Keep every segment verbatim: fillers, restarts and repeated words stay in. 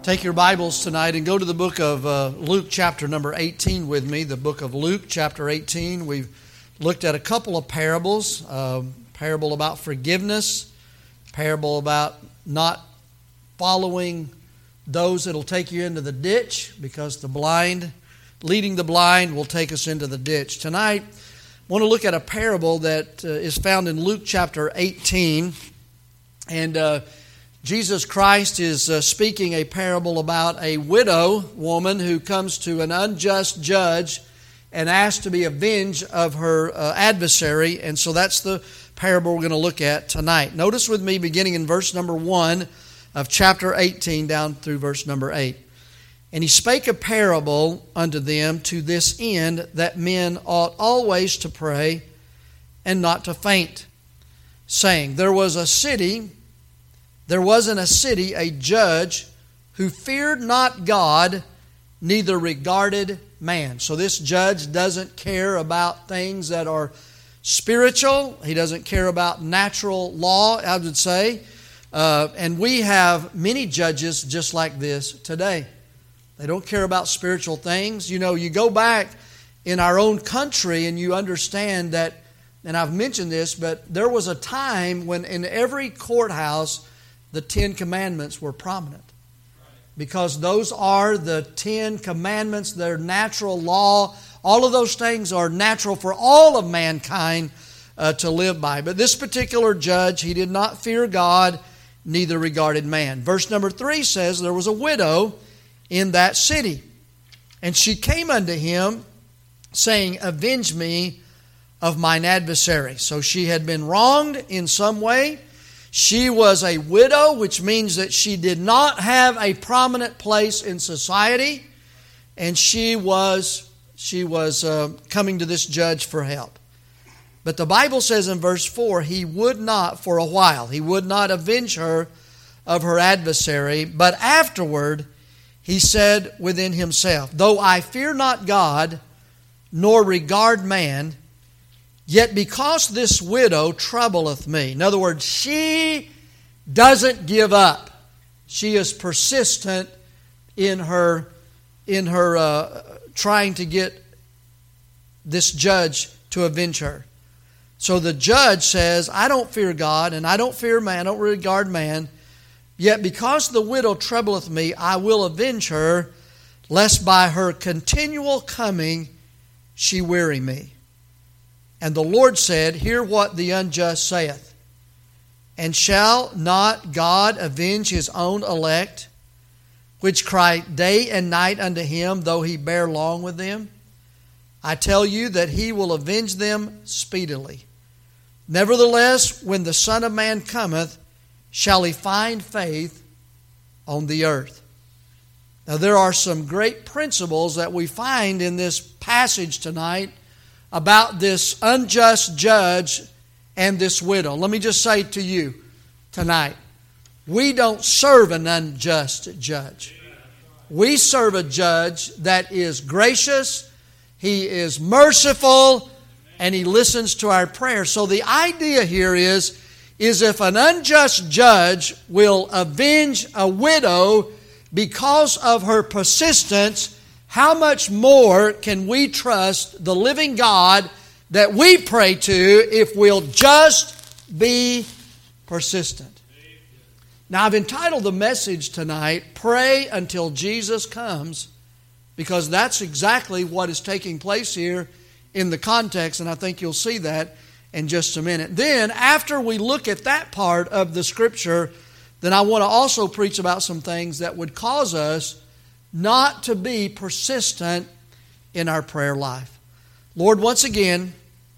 Take your Bibles tonight and go to the book of uh, Luke chapter number eighteen with me. The book of Luke chapter eighteen. We've looked at a couple of parables. Uh, parable about forgiveness. Parable about not following those that will take you into the ditch, because the blind, leading the blind will take us into the ditch. Tonight, I want to look at a parable that uh, is found in Luke chapter eighteen. And uh, Jesus Christ is uh, speaking a parable about a widow woman who comes to an unjust judge and asks to be avenged of her uh, adversary. And so that's the parable we're going to look at tonight. Notice with me beginning in verse number one of chapter eighteen down through verse number eight. And he spake a parable unto them to this end, that men ought always to pray and not to faint, saying, There was a city... There was in a city a judge who feared not God, neither regarded man. So this judge doesn't care about things that are spiritual. He doesn't care about natural law, I would say. Uh, and we have many judges just like this today. They don't care about spiritual things. You know, you go back in our own country and you understand that, and I've mentioned this, but there was a time when in every courthouse the Ten Commandments were prominent, because those are the Ten Commandments. They're natural law. All of those things are natural for all of mankind uh, to live by. But this particular judge, he did not fear God, neither regarded man. Verse number three says, There was a widow in that city, and she came unto him, saying, Avenge me of mine adversary. So she had been wronged in some way. She was a widow, which means that she did not have a prominent place in society, and she was she was uh, coming to this judge for help. But the Bible says in verse four, he would not for a while, he would not avenge her of her adversary, but afterward he said within himself, Though I fear not God, nor regard man, yet because this widow troubleth me. In other words, she doesn't give up. She is persistent in her in her uh, trying to get this judge to avenge her. So the judge says, I don't fear God, and I don't fear man, I don't regard man. Yet because the widow troubleth me, I will avenge her, lest by her continual coming she weary me. And the Lord said, Hear what the unjust saith. And shall not God avenge his own elect, which cry day and night unto him, though he bear long with them? I tell you that he will avenge them speedily. Nevertheless, when the Son of Man cometh, shall he find faith on the earth? Now there are some great principles that we find in this passage tonight about this unjust judge and this widow. Let me just say to you tonight, we don't serve an unjust judge. We serve a judge that is gracious, he is merciful, and he listens to our prayers. So the idea here is, is if an unjust judge will avenge a widow because of her persistence, how much more can we trust the living God that we pray to if we'll just be persistent? Now, I've entitled the message tonight, Pray Until Jesus Comes, because that's exactly what is taking place here in the context, and I think you'll see that in just a minute. Then, after we look at that part of the Scripture, then I want to also preach about some things that would cause us not to be persistent in our prayer life. Lord, once again,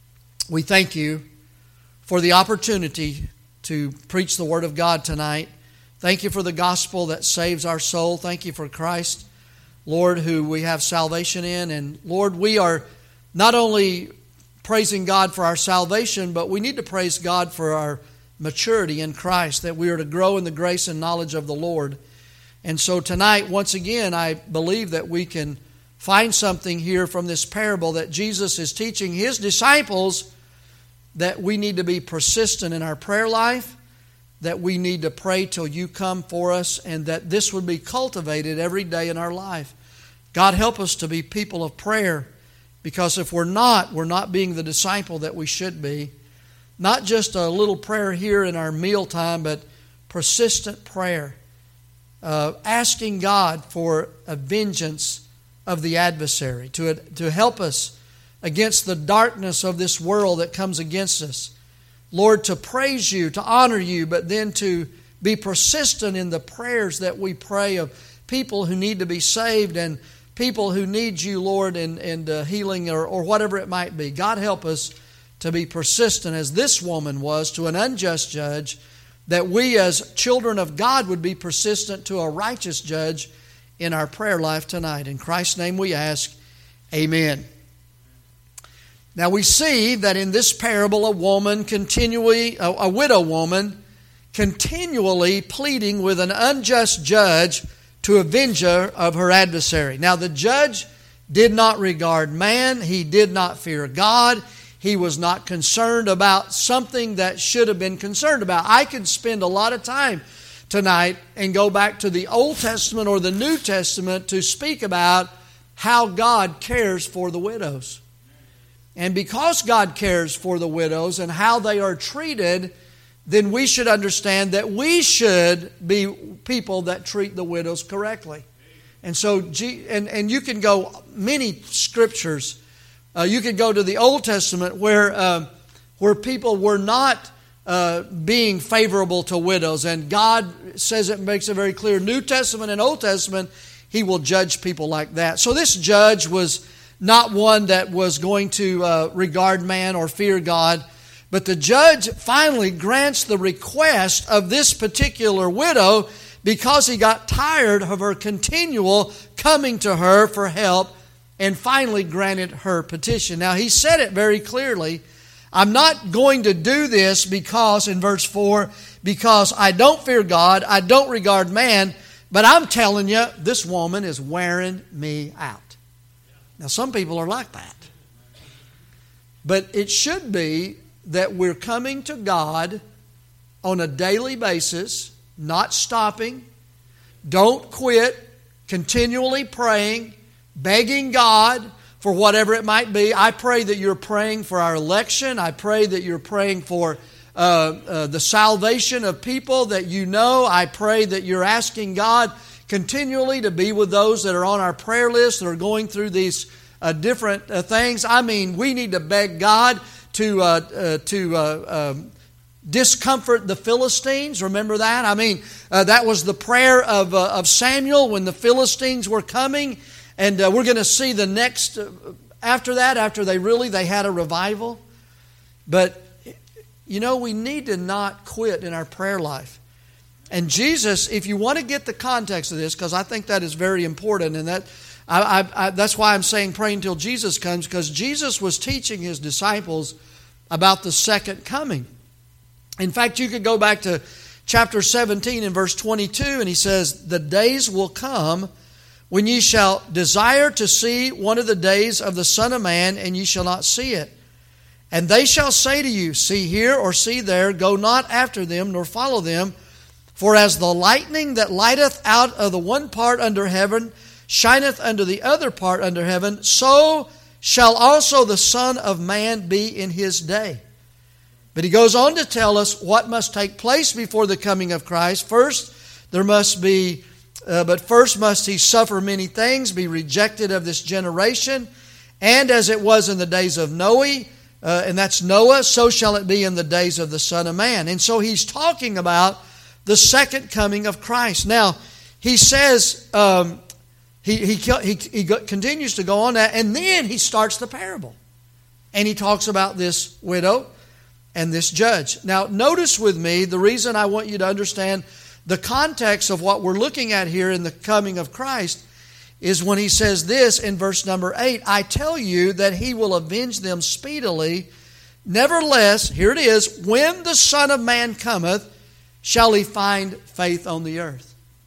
we thank you for the opportunity to preach the Word of God tonight. Thank you for the gospel that saves our soul. Thank you for Christ, Lord, who we have salvation in. And Lord, we are not only praising God for our salvation, but we need to praise God for our maturity in Christ, that we are to grow in the grace and knowledge of the Lord. And so tonight, once again, I believe that we can find something here from this parable that Jesus is teaching His disciples, that we need to be persistent in our prayer life, that we need to pray till you come for us, and that this would be cultivated every day in our life. God, help us to be people of prayer, because if we're not, we're not being the disciple that we should be. Not just a little prayer here in our mealtime, but persistent prayer. Uh, asking God for a vengeance of the adversary, to, to help us against the darkness of this world that comes against us. Lord, to praise you, to honor you, but then to be persistent in the prayers that we pray of people who need to be saved and people who need you, Lord, in, in uh, healing or, or whatever it might be. God, help us to be persistent as this woman was to an unjust judge, that we as children of God would be persistent to a righteous judge in our prayer life tonight. In Christ's name we ask, amen. Now we see that in this parable a woman continually, a, a widow woman, continually pleading with an unjust judge to avenge her of her adversary. Now the judge did not regard man, he did not fear God, he was not concerned about something that should have been concerned about. I could spend a lot of time tonight and go back to the Old Testament or the New Testament to speak about how God cares for the widows. And because God cares for the widows and how they are treated, then we should understand that we should be people that treat the widows correctly. And so, and, and you can go many scriptures. Uh, you could go to the Old Testament where uh, where people were not uh, being favorable to widows. And God says it, makes it very clear. New Testament and Old Testament, He will judge people like that. So this judge was not one that was going to uh, regard man or fear God. But the judge finally grants the request of this particular widow because he got tired of her continual coming to her for help, and finally granted her petition. Now he said it very clearly. I'm not going to do this because, in verse four, because I don't fear God, I don't regard man, but I'm telling you, this woman is wearing me out. Now some people are like that. But it should be that we're coming to God on a daily basis, not stopping. Don't quit, continually praying, begging God for whatever it might be. I pray that you're praying for our election. I pray that you're praying for uh, uh, the salvation of people that you know. I pray that you're asking God continually to be with those that are on our prayer list that are going through these uh, different uh, things. I mean, we need to beg God to uh, uh, to uh, um, discomfort the Philistines. Remember that? I mean, uh, that was the prayer of uh, of Samuel when the Philistines were coming, and uh, we're going to see the next uh, after that. After they really they had a revival, but you know we need to not quit in our prayer life. And Jesus, if you want to get the context of this, because I think that is very important, and that I, I, I, that's why I'm saying pray until Jesus comes, because Jesus was teaching His disciples about the second coming. In fact, you could go back to chapter seventeen and verse twenty-two, and He says, "The days will come when ye shall desire to see one of the days of the Son of Man, and ye shall not see it. And they shall say to you, see here or see there, go not after them, nor follow them. For as the lightning that lighteth out of the one part under heaven shineth unto the other part under heaven, so shall also the Son of Man be in His day." But He goes on to tell us what must take place before the coming of Christ. First, there must be, uh, but first must He suffer many things, be rejected of this generation, and as it was in the days of Noah, uh, and that's Noah, so shall it be in the days of the Son of Man. And so He's talking about the second coming of Christ. Now, He says, um, he, he, he, he continues to go on that, and then He starts the parable. And He talks about this widow and this judge. Now, notice with me, the reason I want you to understand the context of what we're looking at here in the coming of Christ is when He says this in verse number eight, "I tell you that He will avenge them speedily. Nevertheless," here it is, "when the Son of Man cometh, shall He find faith on the earth?"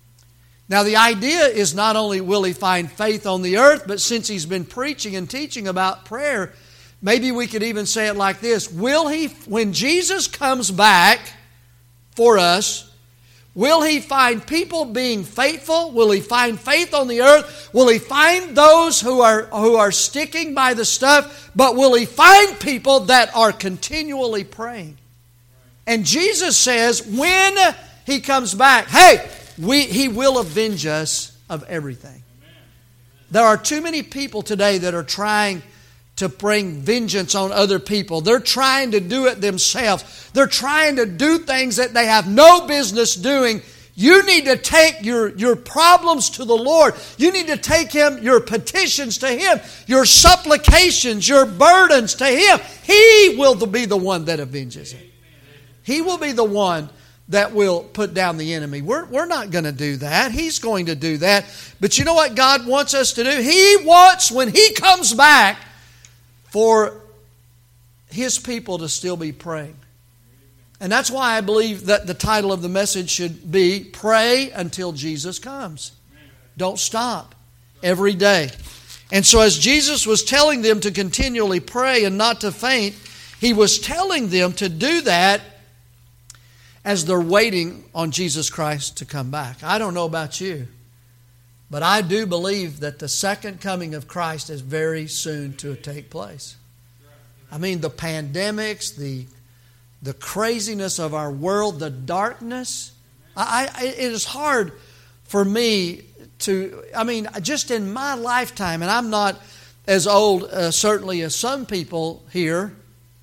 Now the idea is not only will He find faith on the earth, but since He's been preaching and teaching about prayer, maybe we could even say it like this: will He, when Jesus comes back, for us? Will He find people being faithful? Will He find faith on the earth? Will He find those who are, who are sticking by the stuff? But will He find people that are continually praying? And Jesus says when He comes back, hey, we, He will avenge us of everything. There are too many people today that are trying to bring vengeance on other people. They're trying to do it themselves. They're trying to do things that they have no business doing. You need to take your, your problems to the Lord. You need to take Him, your petitions to Him, your supplications, your burdens to Him. He will be the one that avenges it. He will be the one that will put down the enemy. We're, we're not going to do that. He's going to do that. But you know what God wants us to do? He wants, when He comes back, for His people to still be praying. And that's why I believe that the title of the message should be Pray Until Jesus Comes. Don't stop. Every day. And so as Jesus was telling them to continually pray and not to faint, He was telling them to do that as they're waiting on Jesus Christ to come back. I don't know about you, but I do believe that the second coming of Christ is very soon to take place. I mean, the pandemics, the, the craziness of our world, the darkness. I, I, it is hard for me to, I mean, just in my lifetime, and I'm not as old uh, certainly as some people here,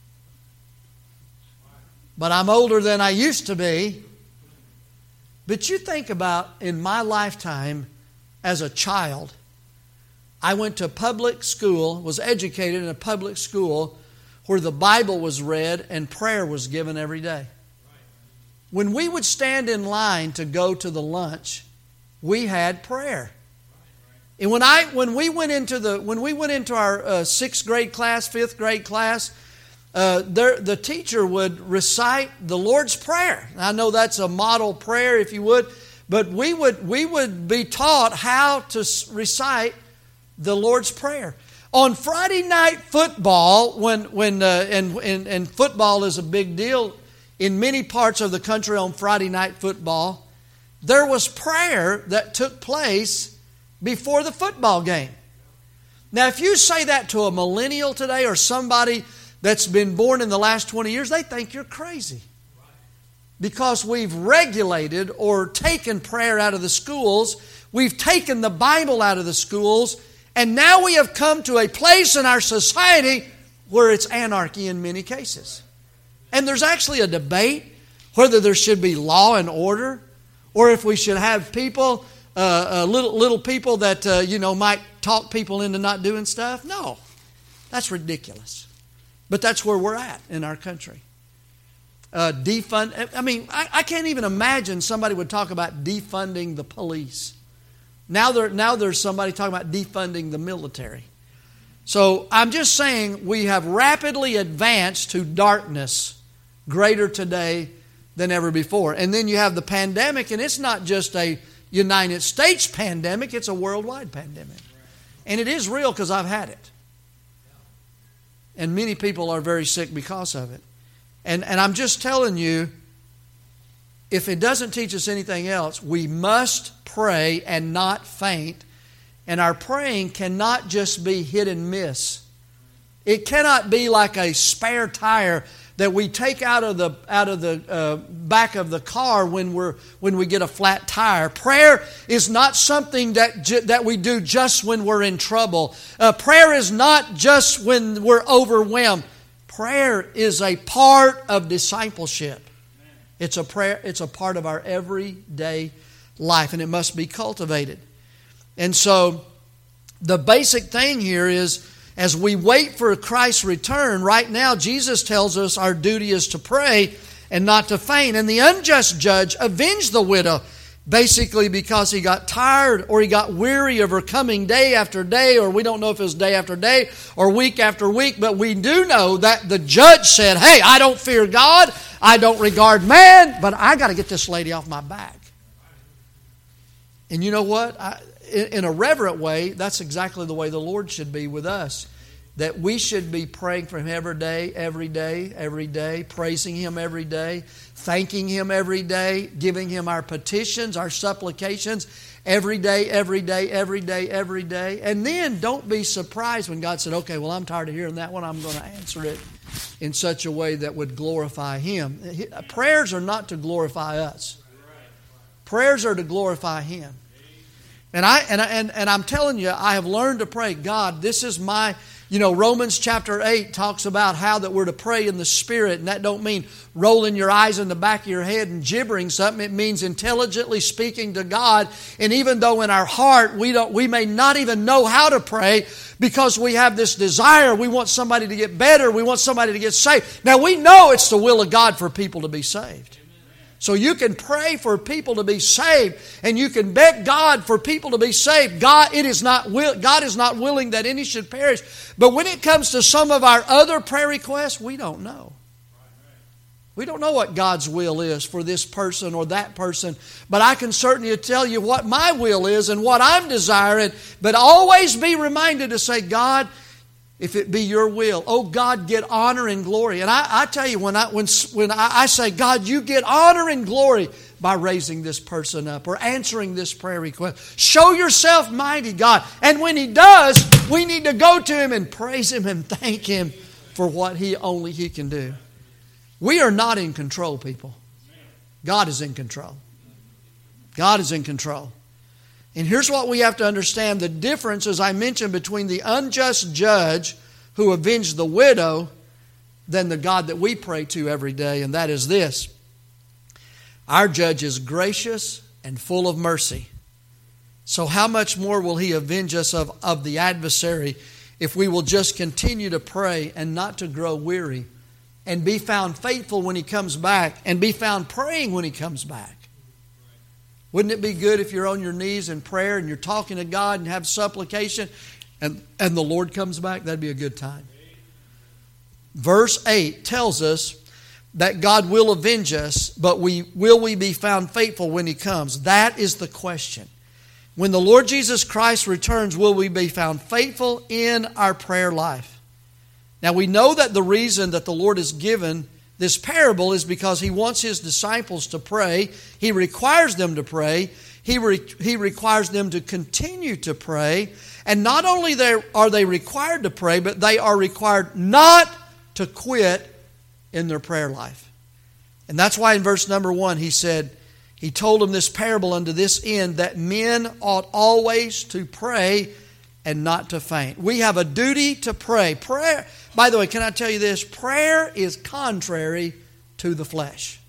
but I'm older than I used to be. But you think about in my lifetime, as a child, I went to public school, was educated in a public school where the Bible was read and prayer was given every day. When we would stand in line to go to the lunch, we had prayer. And when I when we went into the when we went into our uh, sixth grade class, fifth grade class, uh, there, the teacher would recite the Lord's Prayer. I know that's a model prayer, if you would. But we would we would be taught how to recite the Lord's Prayer. On Friday night football, when when uh, and, and and football is a big deal in many parts of the country on Friday night football, there was prayer that took place before the football game. Now, if you say that to a millennial today or somebody that's been born in the last twenty years, they think you're crazy. Because we've regulated or taken prayer out of the schools. We've taken the Bible out of the schools. And now we have come to a place in our society where it's anarchy in many cases. And there's actually a debate whether there should be law and order or if we should have people, uh, uh, little little people that, uh, you know, might talk people into not doing stuff. No, that's ridiculous. But that's where we're at in our country. Uh, defund. I mean, I, I can't even imagine somebody would talk about defunding the police. Now there, now there's somebody talking about defunding the military. So I'm just saying we have rapidly advanced to darkness greater today than ever before. And then you have the pandemic, and it's not just a United States pandemic, it's a worldwide pandemic. And it is real because I've had it. And many people are very sick because of it. And, and I'm just telling you, if it doesn't teach us anything else, we must pray and not faint. And our praying cannot just be hit and miss. It cannot be like a spare tire that we take out of the out of the uh, back of the car when we're when we get a flat tire. Prayer is not something that ju- that we do just when we're in trouble. Uh, prayer is not just when we're overwhelmed. Prayer is a part of discipleship. It's a prayer. It's a part of our everyday life, and it must be cultivated. And so, the basic thing here is, as we wait for Christ's return, right now Jesus tells us our duty is to pray and not to faint. And the unjust judge avenged the widow, basically because he got tired or he got weary of her coming day after day, or we don't know if it was day after day or week after week, but we do know that the judge said, hey, I don't fear God, I don't regard man, but I got to get this lady off my back. And you know what? I, in a reverent way, that's exactly the way the Lord should be with us. that we should be praying for Him every day, every day, every day, praising Him every day, thanking Him every day, giving Him our petitions, our supplications every day, every day, every day, every day. And then don't be surprised when God said, okay, well, I'm tired of hearing that one. I'm going to answer it in such a way that would glorify Him. Prayers are not to glorify us. Prayers are to glorify Him. And I and I, and and I'm telling you, I have learned to pray, God, this is my, you know, Romans chapter eight talks about how that we're to pray in the Spirit, and that don't mean rolling your eyes in the back of your head and gibbering something. It means intelligently speaking to God. And even though in our heart we don't, we may not even know how to pray because we have this desire, we want somebody to get better, we want somebody to get saved. Now we know it's the will of God for people to be saved. So you can pray for people to be saved, and you can beg God for people to be saved. God, it is not will, God is not willing that any should perish. But when it comes to some of our other prayer requests, we don't know. We don't know what God's will is for this person or that person. But I can certainly tell you what my will is and what I'm desiring. But always be reminded to say, God, if it be your will, oh God, get honor and glory. And I, I tell you, when I when when I, I say, God, you get honor and glory by raising this person up or answering this prayer request. Show yourself mighty, God. And when He does, we need to go to Him and praise Him and thank Him for what He only He can do. We are not in control, people. God is in control. God is in control. And here's what we have to understand. The difference, as I mentioned, between the unjust judge who avenged the widow than the God that we pray to every day. And that is this. Our judge is gracious and full of mercy. So how much more will He avenge us of, of the adversary if we will just continue to pray and not to grow weary and be found faithful when He comes back and be found praying when He comes back? Wouldn't it be good if you're on your knees in prayer and you're talking to God and have supplication and, and the Lord comes back? That'd be a good time. Verse eight tells us that God will avenge us, but we will we be found faithful when He comes? That is the question. When the Lord Jesus Christ returns, will we be found faithful in our prayer life? Now we know that the reason that the Lord has given this parable is because He wants His disciples to pray. He requires them to pray. He, re- he requires them to continue to pray. And not only are they required to pray, but they are required not to quit in their prayer life. And that's why in verse number one He said, He told them this parable unto this end, that men ought always to pray and not to faint. We have a duty to pray. Prayer, by the way, can I tell you this? Prayer is contrary to the flesh.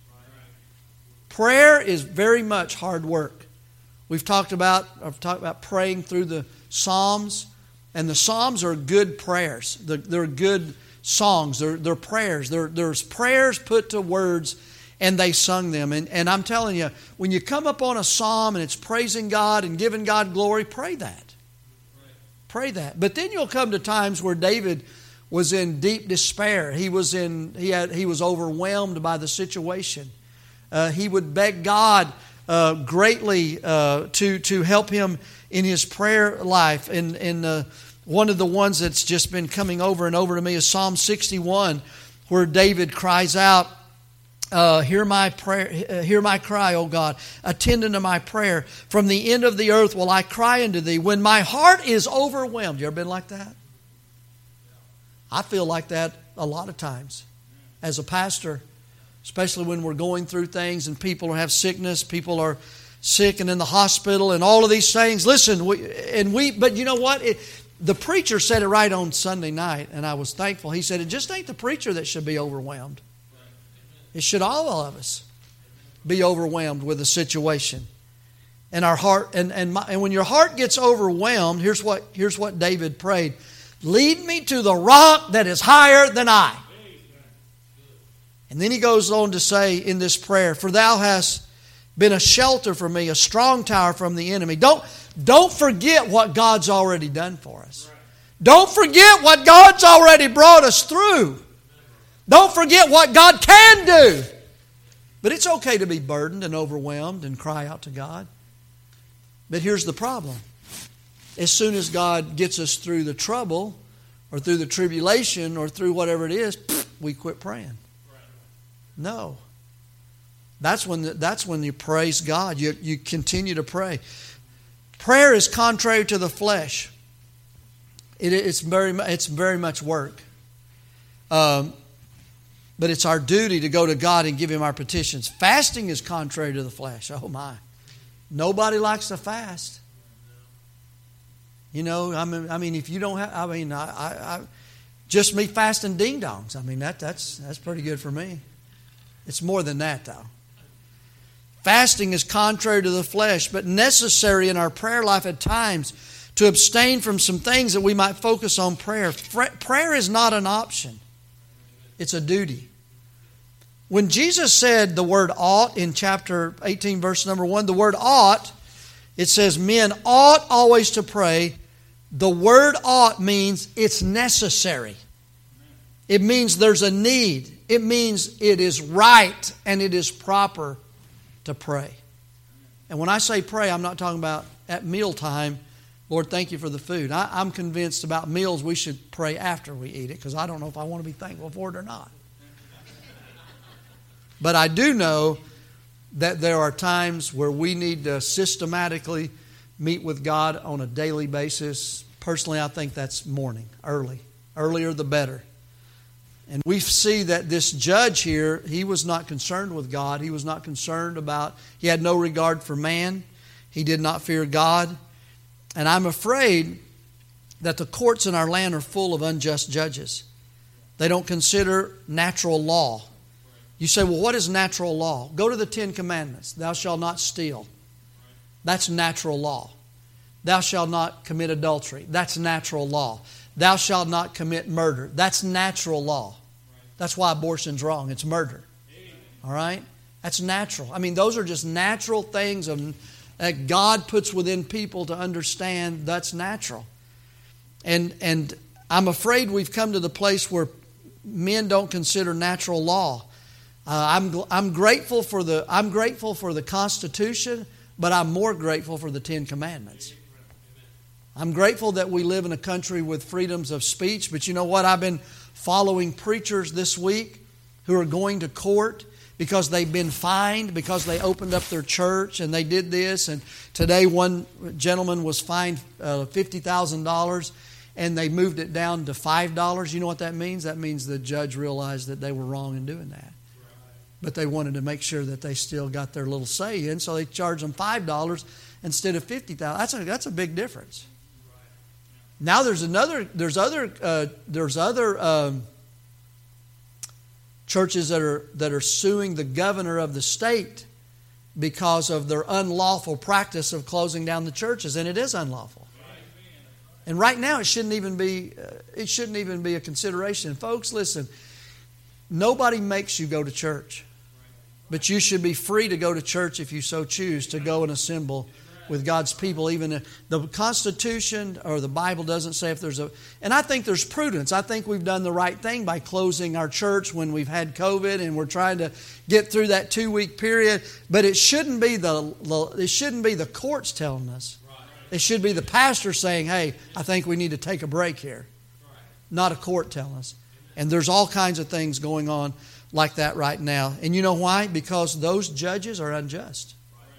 Prayer is very much hard work. We've talked about, I've talked about praying through the Psalms, and the Psalms are good prayers. They're, they're good songs. They're, they're prayers. They're, there's prayers put to words, and they sung them. And, and I'm telling you, when you come up on a psalm and it's praising God and giving God glory, pray that. Pray that. But then you'll come to times where David was in deep despair. He was in. He had. He was overwhelmed by the situation. Uh, he would beg God uh, greatly uh, to to help him in his prayer life. And and uh, one of the ones that's just been coming over and over to me is Psalm sixty-one, where David cries out, Uh, hear my prayer, uh, hear my cry, O God. Attend unto my prayer. From the end of the earth will I cry unto Thee. When my heart is overwhelmed. You ever been like that? I feel like that a lot of times as a pastor, especially when we're going through things and people have sickness, people are sick and in the hospital and all of these things. Listen, we, and we, but you know what? It, the preacher said it right on Sunday night, and I was thankful. He said, it just ain't the preacher that should be overwhelmed. It should all of us be overwhelmed with a situation. And our heart, and, and, my, and when your heart gets overwhelmed, here's what, here's what David prayed. Lead me to the rock that is higher than I. And then he goes on to say in this prayer, for Thou hast been a shelter for me, a strong tower from the enemy. Don't, don't forget what God's already done for us. Don't forget what God's already brought us through. Don't forget what God can do. But it's okay to be burdened and overwhelmed and cry out to God. But here's the problem. As soon as God gets us through the trouble, or through the tribulation or through whatever it is, we quit praying. No. That's when the, that's when you praise God. You, you continue to pray. Prayer is contrary to the flesh. It, it's, very, it's very much work. Um, but it's our duty to go to God and give Him our petitions. Fasting is contrary to the flesh. Oh my. Nobody likes to fast. You know, I mean, I mean, if you don't have, I mean, I, I, I just me fasting ding dongs. I mean, that that's that's pretty good for me. It's more than that, though. Fasting is contrary to the flesh, but necessary in our prayer life at times to abstain from some things that we might focus on prayer. Prayer is not an option. It's a duty. When Jesus said the word ought in chapter eighteen, verse number one, the word ought, it says men ought always to pray. The word ought means it's necessary. It means there's a need. It means it is right and it is proper to pray. And when I say pray, I'm not talking about at mealtime, Lord, thank you for the food. I, I'm convinced about meals we should pray after we eat it because I don't know if I want to be thankful for it or not. But I do know that there are times where we need to systematically meet with God on a daily basis. Personally, I think that's morning, early. Earlier the better. And we see that this judge here, he was not concerned with God. He was not concerned about, he had no regard for man. He did not fear God. And I'm afraid that the courts in our land are full of unjust judges. They don't consider natural law. You say, well, what is natural law? Go to the Ten Commandments. Thou shalt not steal. That's natural law. Thou shalt not commit adultery. That's natural law. Thou shalt not commit murder. That's natural law. That's why abortion's wrong. It's murder. All right? That's natural. I mean, those are just natural things of, that God puts within people to understand that's natural. And, and I'm afraid we've come to the place where men don't consider natural law. Uh, I'm I'm grateful for the I'm grateful for the Constitution, but I'm more grateful for the Ten Commandments. I'm grateful that we live in a country with freedoms of speech, but you know what? I've been following preachers this week who are going to court because they've been fined because they opened up their church and they did this. And today one gentleman was fined uh, fifty thousand dollars and they moved it down to five dollars. You know what that means? That means the judge realized that they were wrong in doing that. But they wanted to make sure that they still got their little say in, so they charged them five dollars instead of fifty thousand dollars. That's a, that's a big difference. Now there's another, there's other, uh, there's other um, churches that are that are suing the governor of the state because of their unlawful practice of closing down the churches, and it is unlawful. And right now, it shouldn't even be uh, it shouldn't even be a consideration, folks. Listen, nobody makes you go to church. But you should be free to go to church if you so choose, to go and assemble with God's people. Even if the Constitution or the Bible doesn't say if there's a... And I think there's prudence. I think we've done the right thing by closing our church when we've had COVID and we're trying to get through that two-week period. But it shouldn't be the, it shouldn't be the courts telling us. It should be the pastor saying, hey, I think we need to take a break here. Not a court telling us. And there's all kinds of things going on like that right now. And you know why? Because those judges are unjust.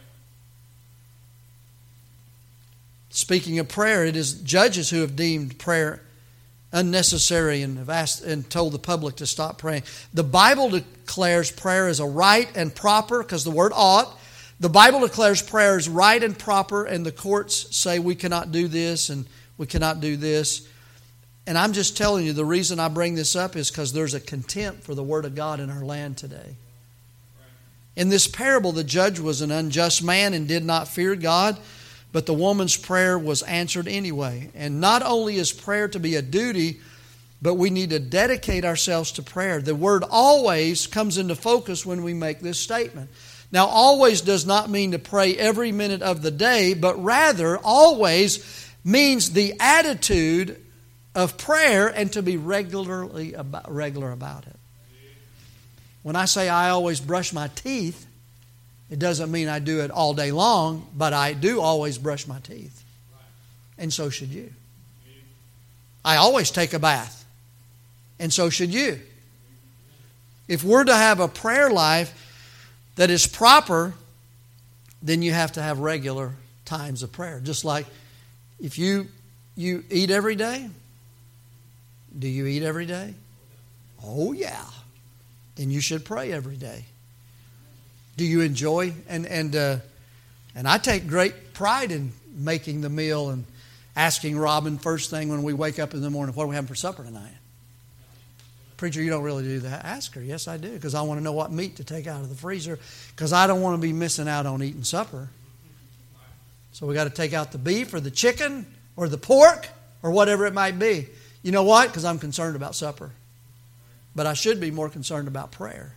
Speaking of prayer, it is judges who have deemed prayer unnecessary and have asked and told the public to stop praying. The Bible declares prayer is a right and proper, because the word ought. The Bible declares prayer is right and proper, and the courts say we cannot do this and we cannot do this. And I'm just telling you, the reason I bring this up is because there's a contempt for the Word of God in our land today. In this parable, the judge was an unjust man and did not fear God, but the woman's prayer was answered anyway. And not only is prayer to be a duty, but we need to dedicate ourselves to prayer. The word always comes into focus when we make this statement. Now, always does not mean to pray every minute of the day, but rather always means the attitude of prayer and to be regularly about, regular about it. When I say I always brush my teeth, it doesn't mean I do it all day long, but I do always brush my teeth. And so should you. I always take a bath. And so should you. If we're to have a prayer life that is proper, then you have to have regular times of prayer. Just like if you you eat every day. Do you eat every day? Oh, yeah. Then you should pray every day. Do you enjoy? And and uh, and I take great pride in making the meal and asking Robin first thing when we wake up in the morning, what are we having for supper tonight? Preacher, you don't really do that. Ask her. Yes, I do, because I want to know what meat to take out of the freezer, because I don't want to be missing out on eating supper. So we got to take out the beef or the chicken or the pork or whatever it might be. You know what? Because I'm concerned about supper. But I should be more concerned about prayer.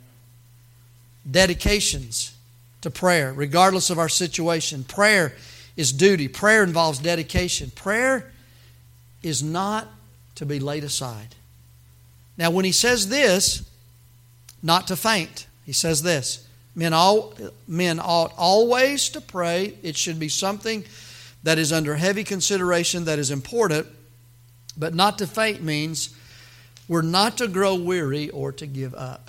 Dedications to prayer, regardless of our situation. Prayer is duty. Prayer involves dedication. Prayer is not to be laid aside. Now, when he says this, not to faint, he says this, men, all, men ought always to pray. It should be something that is under heavy consideration, that is important, but not to faint means we're not to grow weary or to give up.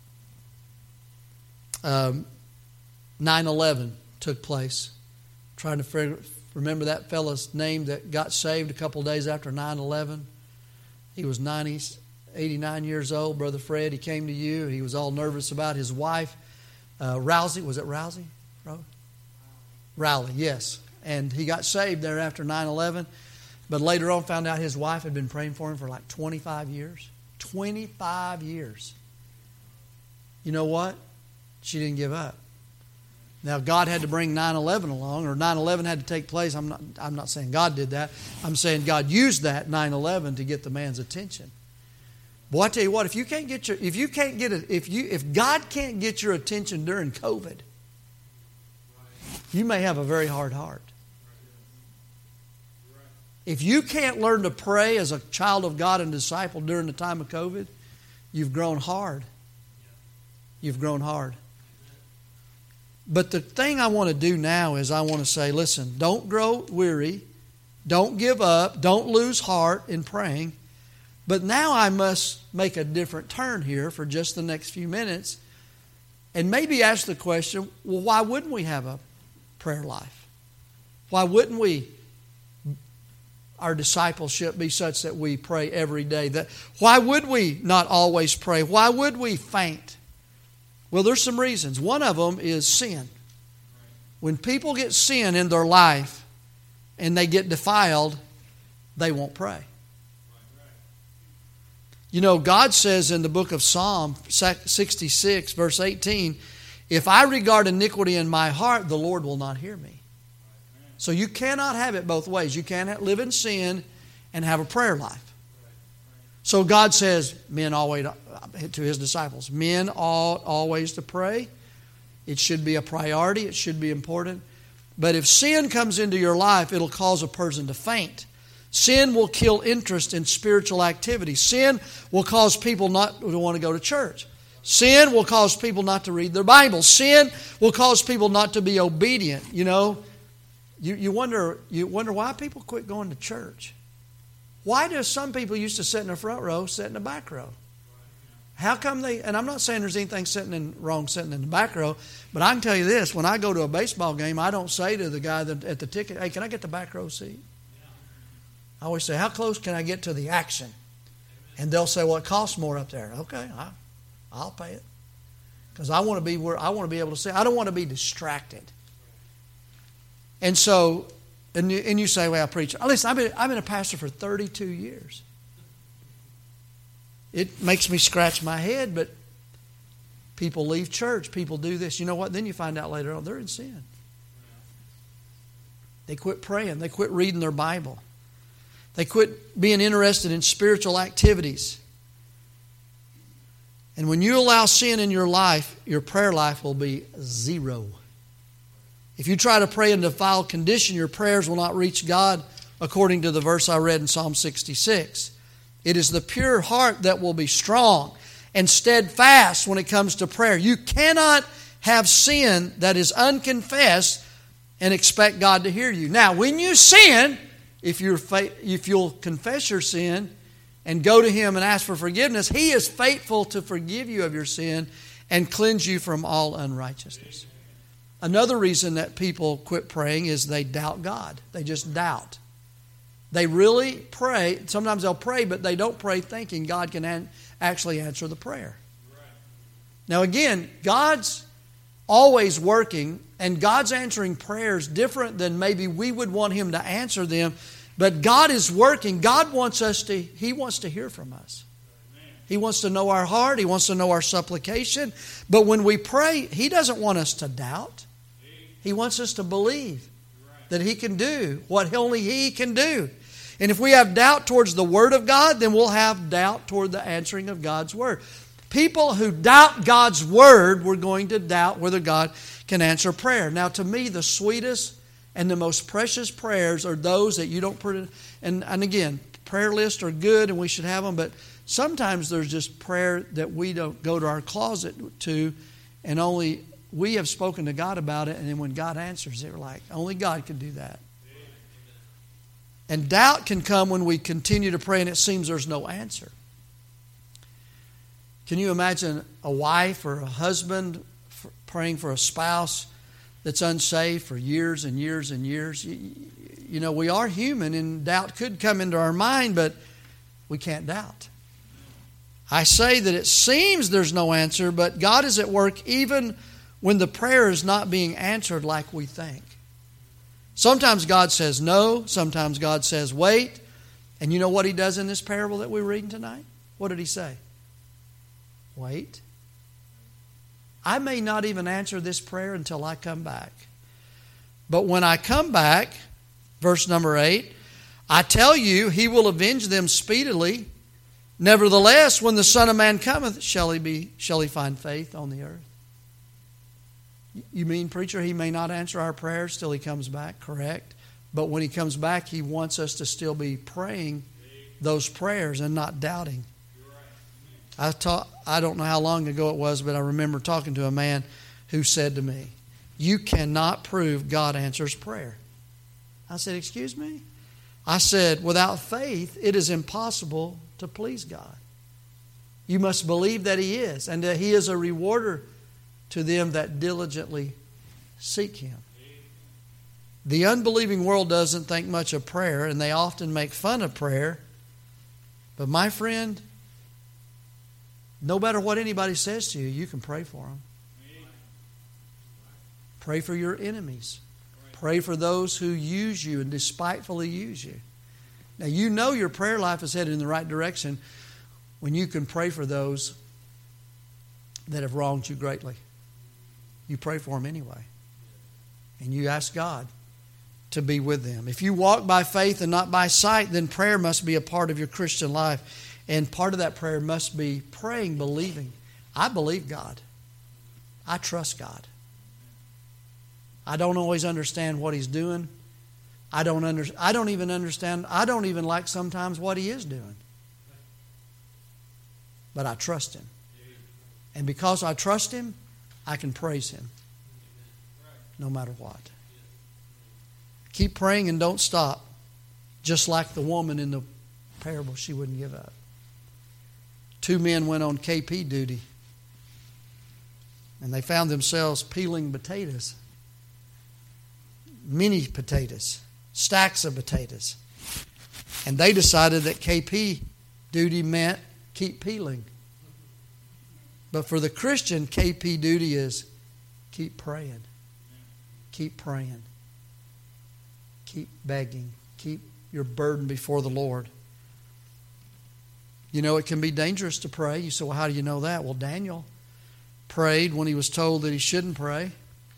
Um, nine eleven took place. I'm trying to figure, remember that fellow's name that got saved a couple days after nine eleven. He was ninety, eighty-nine years old, Brother Fred. He came to you. He was all nervous about his wife. Uh, Rousey, was it Rousey? Rowley, yes. And he got saved there after nine eleven. But later on found out his wife had been praying for him for like twenty-five years. twenty-five years. You know what? She didn't give up. Now, God had to bring nine eleven along, or nine eleven had to take place. I'm not, I'm not saying God did that. I'm saying God used that nine eleven to get the man's attention. Boy, I tell you what, if you can't get your, if you can't get it, if you, if God can't get your attention during COVID, you may have a very hard heart. If you can't learn to pray as a child of God and disciple during the time of COVID, you've grown hard. You've grown hard. But the thing I want to do now is I want to say, listen, don't grow weary. Don't give up. Don't lose heart in praying. But now I must make a different turn here for just the next few minutes and maybe ask the question, well, why wouldn't we have a prayer life? Why wouldn't we, our discipleship be such that we pray every day? That why would we not always pray? Why would we faint? Well, there's some reasons. One of them is sin. When people get sin in their life and they get defiled, they won't pray. You know, God says in the book of Psalm sixty-six, verse eighteen, if I regard iniquity in my heart, the Lord will not hear me. So you cannot have it both ways. You can't live in sin and have a prayer life. So God says, men always, to His disciples, men ought always to pray. It should be a priority. It should be important. But if sin comes into your life, it'll cause a person to faint. Sin will kill interest in spiritual activity. Sin will cause people not to want to go to church. Sin will cause people not to read their Bible. Sin will cause people not to be obedient. You know, you, you wonder you wonder why people quit going to church. Why do some people used to sit in the front row, sit in the back row? How come they, and I'm not saying there's anything sitting in, wrong sitting in the back row, but I can tell you this, when I go to a baseball game, I don't say to the guy that, at the ticket, hey, can I get the back row seat? I always say, how close can I get to the action? And they'll say, well, it costs more up there. Okay, I, I'll pay it. Because I want to be where I want to be able to see. I don't want to be distracted. And so, and you, and you say, well, preacher, listen, I've been, I've been a pastor for thirty-two years. It makes me scratch my head, but people leave church. People do this. You know what? Then you find out later on they're in sin. They quit praying. They quit reading their Bible. They quit being interested in spiritual activities. And when you allow sin in your life, your prayer life will be zero. If you try to pray in a defiled condition, your prayers will not reach God, according to the verse I read in Psalm sixty-six. It is the pure heart that will be strong and steadfast when it comes to prayer. You cannot have sin that is unconfessed and expect God to hear you. Now, when you sin, if you're if you'll confess your sin and go to Him and ask for forgiveness, He is faithful to forgive you of your sin and cleanse you from all unrighteousness. Another reason that people quit praying is they doubt God. They just doubt. They really pray. Sometimes they'll pray, but they don't pray thinking God can an- actually answer the prayer. Now again, God's always working, and God's answering prayers different than maybe we would want Him to answer them. But God is working. God wants us to, He wants to hear from us. He wants to know our heart. He wants to know our supplication. But when we pray, He doesn't want us to doubt. He wants us to believe that He can do what only He can do. And if we have doubt towards the Word of God, then we'll have doubt toward the answering of God's Word. People who doubt God's Word, we're going to doubt whether God can answer prayer. Now, to me, the sweetest and the most precious prayers are those that you don't put in. And, and again, prayer lists are good and we should have them, but sometimes there's just prayer that we don't go to our closet to, and only we have spoken to God about it, and then when God answers it, we're like, only God can do that. And doubt can come when we continue to pray and it seems there's no answer. Can you imagine a wife or a husband praying for a spouse that's unsaved for years and years and years? You, you know, we are human and doubt could come into our mind, but we can't doubt. I say that it seems there's no answer, but God is at work even when the prayer is not being answered like we think. Sometimes God says no. Sometimes God says wait. And you know what He does in this parable that we're reading tonight? What did He say? Wait. I may not even answer this prayer until I come back. But when I come back, verse number eight, I tell you, He will avenge them speedily. Nevertheless, when the Son of Man cometh, shall he be, shall he find faith on the earth? You mean, preacher, He may not answer our prayers till He comes back? Correct. But when He comes back, He wants us to still be praying those prayers and not doubting. I taught, I don't know how long ago it was, but I remember talking to a man who said to me, you cannot prove God answers prayer. I said, excuse me? I said, without faith, it is impossible to please God. You must believe that He is, and that He is a rewarder to them that diligently seek Him. The unbelieving world doesn't think much of prayer, and they often make fun of prayer. But my friend, no matter what anybody says to you, you can pray for them. Pray for your enemies. Pray for those who use you and despitefully use you. Now, you know your prayer life is headed in the right direction when you can pray for those that have wronged you greatly. You pray for them anyway. And you ask God to be with them. If you walk by faith and not by sight, then prayer must be a part of your Christian life. And part of that prayer must be praying, believing. I believe God. I trust God. I don't always understand what He's doing. I don't under, I don't even understand. I don't even like sometimes what He is doing. But I trust Him. And because I trust Him, I can praise Him. No matter what. Keep praying and don't stop. Just like the woman in the parable, she wouldn't give up. Two men went on K P duty. And they found themselves peeling potatoes. Many potatoes. Stacks of potatoes. And they decided that K P duty meant keep peeling. But for the Christian, K P duty is keep praying. Keep praying. Keep begging. Keep your burden before the Lord. You know, it can be dangerous to pray. You say, well, how do you know that? Well, Daniel prayed when he was told that he shouldn't pray.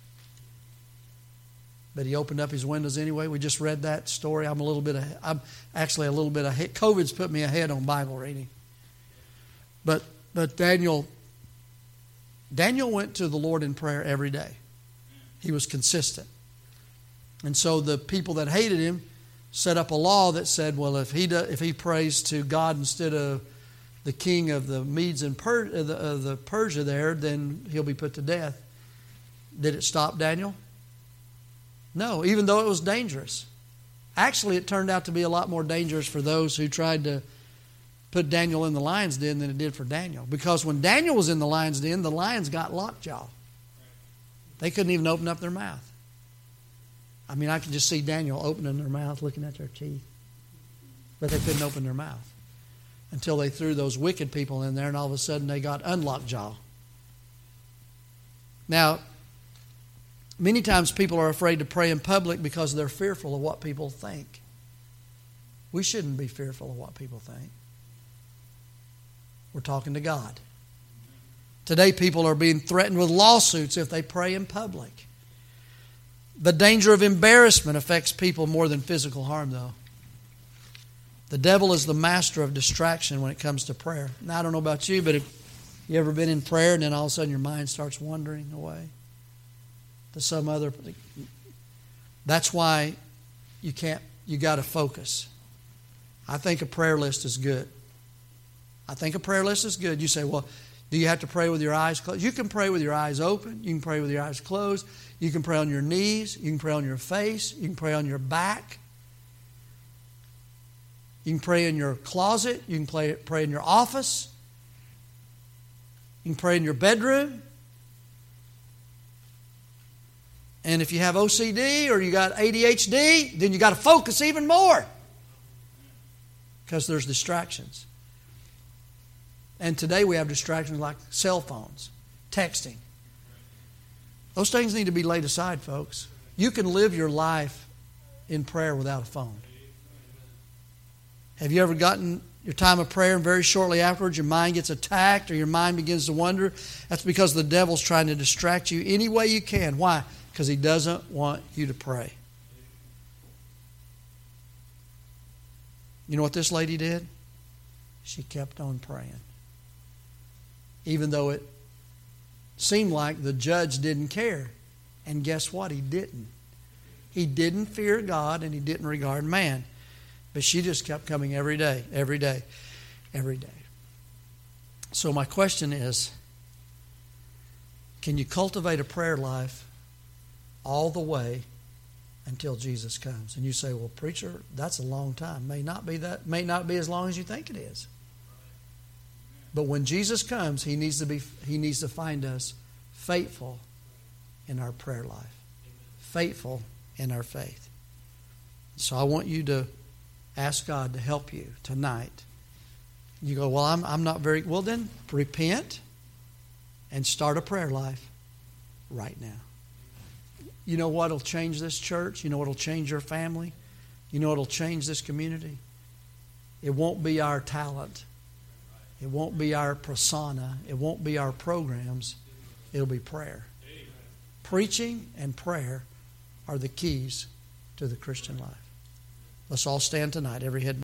But he opened up his windows anyway. We just read that story. I'm a little bit, ahead, I'm actually a little bit ahead. COVID's put me ahead on Bible reading. But but Daniel, Daniel went to the Lord in prayer every day. He was consistent. And so the people that hated him set up a law that said, well, if he do, if he prays to God instead of the king of the Medes and per, uh, the, uh, the Persia there, then he'll be put to death. Did it stop Daniel? No, even though it was dangerous. Actually, it turned out to be a lot more dangerous for those who tried to put Daniel in the lion's den than it did for Daniel. Because when Daniel was in the lion's den, the lions got lockjaw. They couldn't even open up their mouth. I mean, I could just see Daniel opening their mouth, looking at their teeth. But they couldn't open their mouth until they threw those wicked people in there, and all of a sudden they got unlocked jaw. Now, many times people are afraid to pray in public because they're fearful of what people think. We shouldn't be fearful of what people think. We're talking to God. Today people are being threatened with lawsuits if they pray in public. The danger of embarrassment affects people more than physical harm, though. The devil is the master of distraction when it comes to prayer. Now, I don't know about you, but if you ever been in prayer and then all of a sudden your mind starts wandering away to some other... That's why you can't, you got to focus. I think a prayer list is good. I think a prayer list is good. You say, well, do you have to pray with your eyes closed? You can pray with your eyes open. You can pray with your eyes closed. You can pray on your knees. You can pray on your face. You can pray on your back. You can pray in your closet. You can pray, pray in your office. You can pray in your bedroom. And if you have O C D or you got A D H D, then you got to focus even more. Because there's distractions. And today we have distractions like cell phones, texting. Those things need to be laid aside, folks. You can live your life in prayer without a phone. Have you ever gotten your time of prayer and very shortly afterwards your mind gets attacked or your mind begins to wander? That's because the devil's trying to distract you any way you can. Why? Because he doesn't want you to pray. You know what this lady did? She kept on praying. Even though it seemed like the judge didn't care. And guess what? He didn't. He didn't fear God and he didn't regard man. But she just kept coming every day, every day, every day. So my question is, can you cultivate a prayer life all the way until Jesus comes? And you say, well, preacher, that's a long time. May not be that, may not be as long as you think it is. But when Jesus comes, he needs to be he needs to find us faithful in our prayer life. Faithful in our faith. So I want you to ask God to help you tonight. You go, well, I'm I'm not very well then repent and start a prayer life right now. You know what'll change this church? You know what'll change your family? You know what'll change this community? It won't be our talent. It won't be our persona. It won't be our programs. It'll be prayer. Preaching and prayer are the keys to the Christian life. Let's all stand tonight, every head